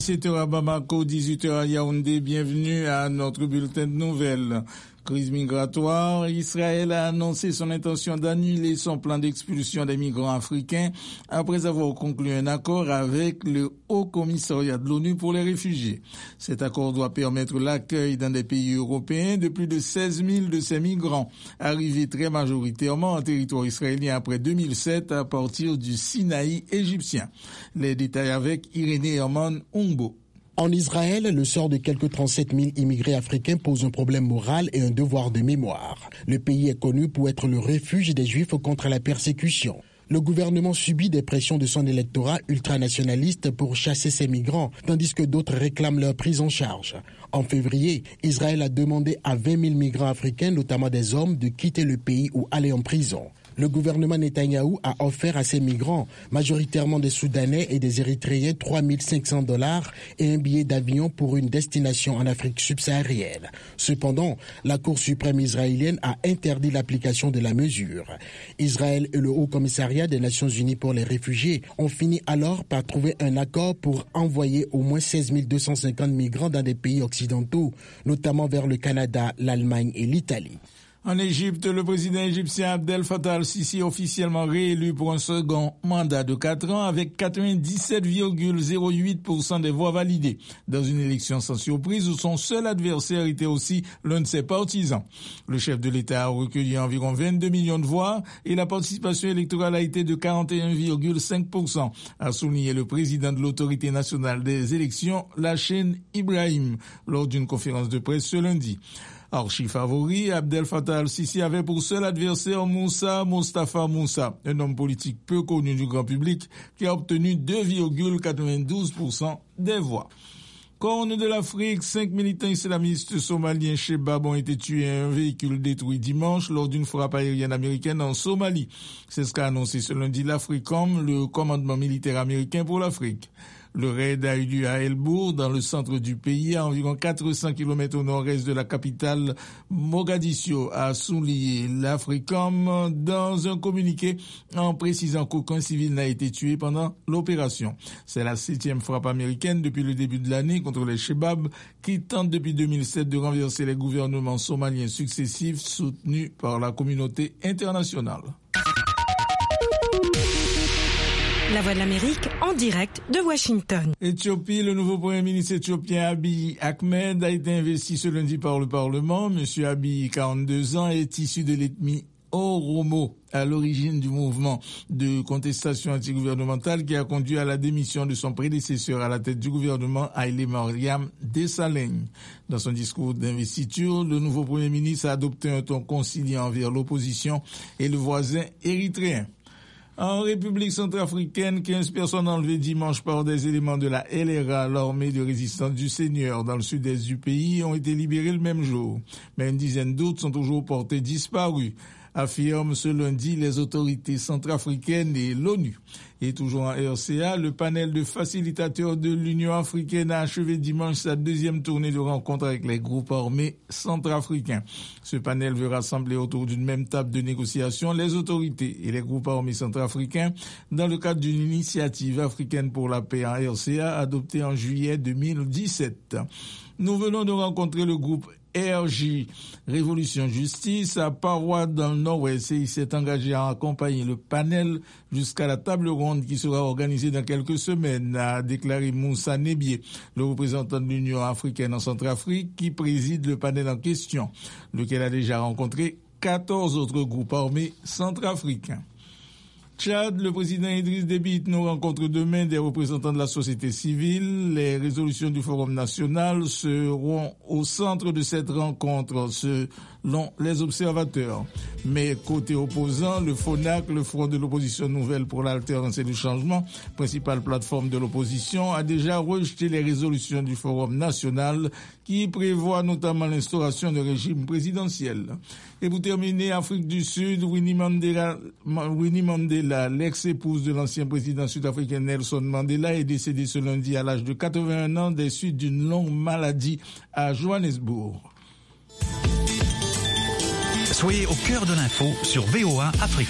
17h à Bamako, 18h à Yaoundé, bienvenue à notre bulletin de nouvelles. Crise migratoire, Israël a annoncé son intention d'annuler son plan d'expulsion des migrants africains après avoir conclu un accord avec le Haut Commissariat de l'ONU pour les réfugiés. Cet accord doit permettre l'accueil dans des pays européens de plus de 16 000 de ces migrants, arrivés très majoritairement en territoire israélien après 2007 à partir du Sinaï égyptien. Les détails avec Irénée Herman Ongbo. En Israël, le sort de quelques 37 000 immigrés africains pose un problème moral et un devoir de mémoire. Le pays est connu pour être le refuge des Juifs contre la persécution. Le gouvernement subit des pressions de son électorat ultranationaliste pour chasser ces migrants, tandis que d'autres réclament leur prise en charge. En février, Israël a demandé à 20 000 migrants africains, notamment des hommes, de quitter le pays ou aller en prison. Le gouvernement Netanyahou a offert à ces migrants, majoritairement des Soudanais et des Érythréens, $3 500 et un billet d'avion pour une destination en Afrique subsaharienne. Cependant, la Cour suprême israélienne a interdit l'application de la mesure. Israël et le Haut Commissariat des Nations Unies pour les réfugiés ont fini alors par trouver un accord pour envoyer au moins 16 250 migrants dans des pays occidentaux, notamment vers le Canada, l'Allemagne et l'Italie. En Égypte, le président égyptien Abdel Fattah al-Sisi est officiellement réélu pour un second mandat de 4 ans avec 97,08% des voix validées dans une élection sans surprise où son seul adversaire était aussi l'un de ses partisans. Le chef de l'État a recueilli environ 22 millions de voix et la participation électorale a été de 41,5%, a souligné le président de l'autorité nationale des élections, Lachin Ibrahim, lors d'une conférence de presse ce lundi. Archi-favori, Abdel Fattah al-Sisi avait pour seul adversaire Mostafa Moussa, un homme politique peu connu du grand public qui a obtenu 2,92% des voix. Corne de l'Afrique, 5 militants islamistes somaliens Shebab ont été tués et un véhicule détruit dimanche lors d'une frappe aérienne américaine en Somalie. C'est ce qu'a annoncé ce lundi l'Africom, le commandement militaire américain pour l'Afrique. Le raid a eu lieu à El Bour, dans le centre du pays, à environ 400 km au nord-est de la capitale Mogadiscio, a souligné l'Africom dans un communiqué en précisant qu'aucun civil n'a été tué pendant l'opération. C'est la 7e frappe américaine depuis le début de l'année contre les Shebab qui tentent depuis 2007 de renverser les gouvernements somaliens successifs soutenus par la communauté internationale. La Voix de l'Amérique en direct de Washington. Éthiopie, le nouveau premier ministre éthiopien Abiy Ahmed a été investi ce lundi par le Parlement. Monsieur Abiy, 42 ans, est issu de l'ethnie Oromo, à l'origine du mouvement de contestation antigouvernementale qui a conduit à la démission de son prédécesseur à la tête du gouvernement, Haile Mariam Desalegn. Dans son discours d'investiture, le nouveau premier ministre a adopté un ton conciliant envers l'opposition et le voisin érythréen. En République centrafricaine, 15 personnes enlevées dimanche par des éléments de la LRA, l'armée de résistance du Seigneur, dans le sud-est du pays, ont été libérées le même jour. Mais une dizaine d'autres sont toujours portées disparues, affirment ce lundi les autorités centrafricaines et l'ONU. Et toujours en RCA, le panel de facilitateurs de l'Union africaine a achevé dimanche sa deuxième tournée de rencontres avec les groupes armés centrafricains. Ce panel veut rassembler autour d'une même table de négociation les autorités et les groupes armés centrafricains dans le cadre d'une initiative africaine pour la paix en RCA adoptée en juillet 2017. Nous venons de rencontrer le groupe RJ Révolution Justice à Parois dans le Nord-Ouest et il s'est engagé à accompagner le panel jusqu'à la table ronde qui sera organisée dans quelques semaines, a déclaré Moussa Nebié, le représentant de l'Union africaine en Centrafrique qui préside le panel en question, lequel a déjà rencontré 14 autres groupes armés centrafricains. Tchad, le président Idriss Déby Itno rencontre demain des représentants de la société civile. Les résolutions du Forum national seront au centre de cette rencontre selon les observateurs. Mais côté opposant, le FONAC, le Front de l'opposition nouvelle pour l'alternance et le changement, principale plateforme de l'opposition, a déjà rejeté les résolutions du Forum national qui prévoient notamment l'instauration de régime présidentiel. Et pour terminer, Afrique du Sud, Winnie Mandela, l'ex-épouse de l'ancien président sud-africain Nelson Mandela, est décédée ce lundi à l'âge de 81 ans des suites d'une longue maladie à Johannesburg. Soyez au cœur de l'info sur VOA Afrique.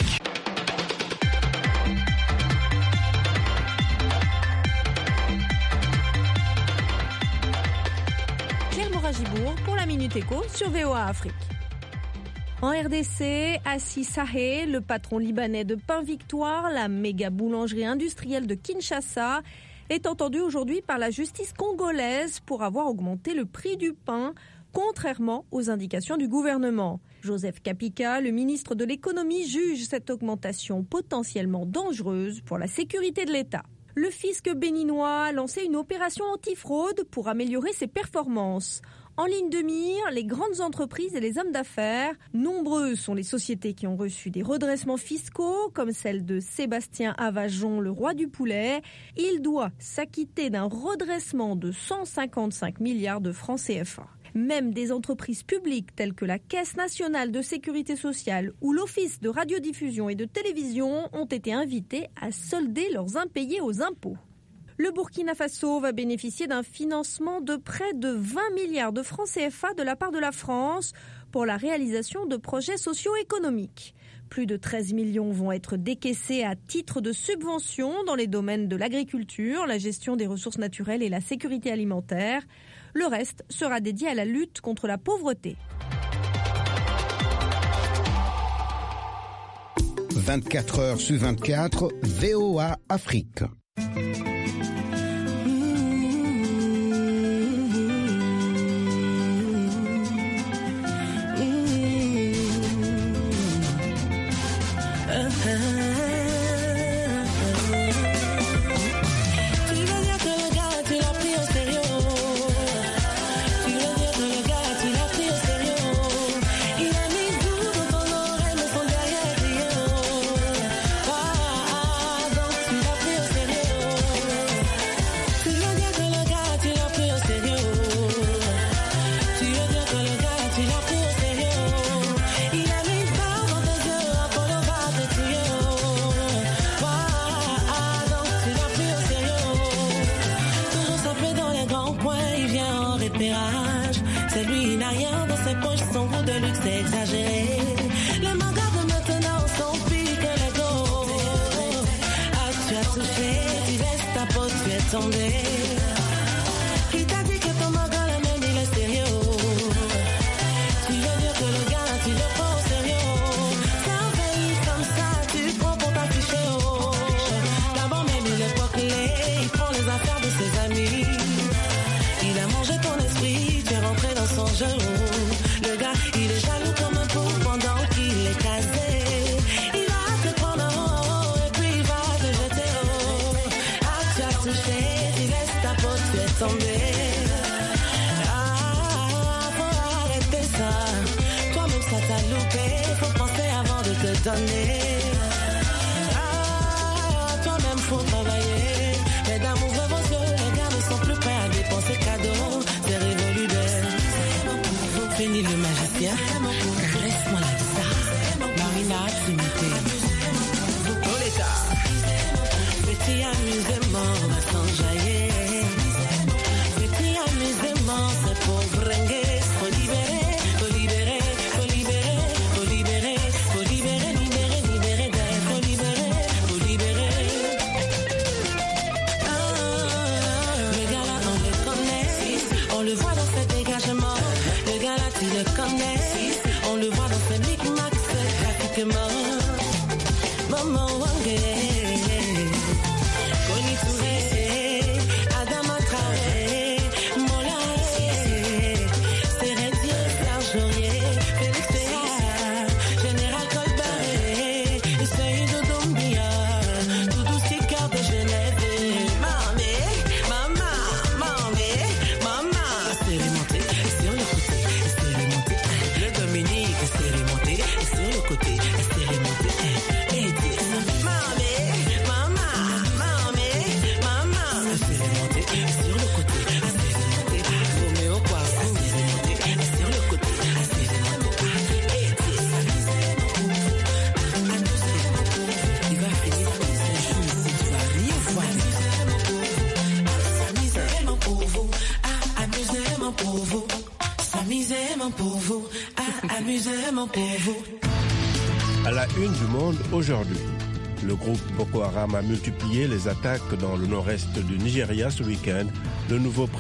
Gibourg pour la Minute Éco sur VOA Afrique. En RDC, Assis Sahé, le patron libanais de Pain Victoire, la méga boulangerie industrielle de Kinshasa, est entendu aujourd'hui par la justice congolaise pour avoir augmenté le prix du pain, contrairement aux indications du gouvernement. Joseph Kapika, le ministre de l'économie, juge cette augmentation potentiellement dangereuse pour la sécurité de l'État. Le fisc béninois a lancé une opération antifraude pour améliorer ses performances. En ligne de mire, les grandes entreprises et les hommes d'affaires. Nombreuses sont les sociétés qui ont reçu des redressements fiscaux, comme celle de Sébastien Avajon, le roi du poulet. Il doit s'acquitter d'un redressement de 155 milliards de francs CFA. Même des entreprises publiques telles que la Caisse nationale de sécurité sociale ou l'Office de radiodiffusion et de télévision ont été invités à solder leurs impayés aux impôts. Le Burkina Faso va bénéficier d'un financement de près de 20 milliards de francs CFA de la part de la France pour la réalisation de projets socio-économiques. Plus de 13 millions vont être décaissés à titre de subvention dans les domaines de l'agriculture, la gestion des ressources naturelles et la sécurité alimentaire. Le reste sera dédié à la lutte contre la pauvreté. 24 heures sur 24, VOA Afrique. C'est lui, il n'a rien dans ses poches, son goût de luxe est exagéré. Les mangas de maintenant sont pires que les go. Ah, tu as touché, tu laisses ta peau, tu es tombé. Qui t'a dit que ton manga, le même, il est sérieux? Tu veux dire que le gars, tu le prends au sérieux? C'est un pays comme ça, tu prends pour t'afficher. D'abord, même il est pas clé, il prend les affaires de ses amis. Il a mangé ton esprit, tu es rentré dans son jeu. Le gars, il est jaloux comme un pou pendant qu'il est casé. Il va te prendre en haut et puis il va te jeter haut. Ah, tu as touché, tu laisses ta peau, tu es tombé. Ah, faut arrêter ça. Toi-même, ça t'a loupé. Faut penser avant de te donner. Ah, toi-même, faut travailler. Les dames ouvrent vos yeux, les gars ne sont plus prêts à dépenser cadeaux. C'est révolu d'elle. Fini le magicien, caresse-moi la guitare. Marina, Trinité. Oleta. Petit amusement, va s'enjailler. Petit amusement, c'est pour bringuer. Faut libérer, faut libérer, faut libérer, faut libérer, faut libérer, libérer, libérer d'elle. Faut libérer, faut libérer. Le gars là, on le connaît. On le voit dans ses dégagements. Le gars là, tu le connais. On le voit dans ses micmacs, pratiquement. Maman Wangé. Connie Touré. Adama Traoré. Mola. Sérédier, Serge Aurier. Félix Théa. Général Colbert. Seydou Doumbia. Doudou Sicard de Genève. Mamé, maman, mamé, maman. C'est remonté sur le côté. C'est remonté. Le Dominique, c'est remonté sur le côté. C'est remonté. Et dis, mamé, maman, mamé, maman. C'est remonté sur le côté. C'est remonté. Roméo Poisson, c'est remonté sur le côté. C'est remonté. Et dis, il va finir comme ses choses. Tu vas rien voir. Amusement pour vous. Ah, amusement pour vous. Amusement pour vous. Ah, amusement pour vous. À la une du monde aujourd'hui, le groupe Boko Haram a multiplié les attaques dans le nord-est du Nigeria ce week-end. Le nouveau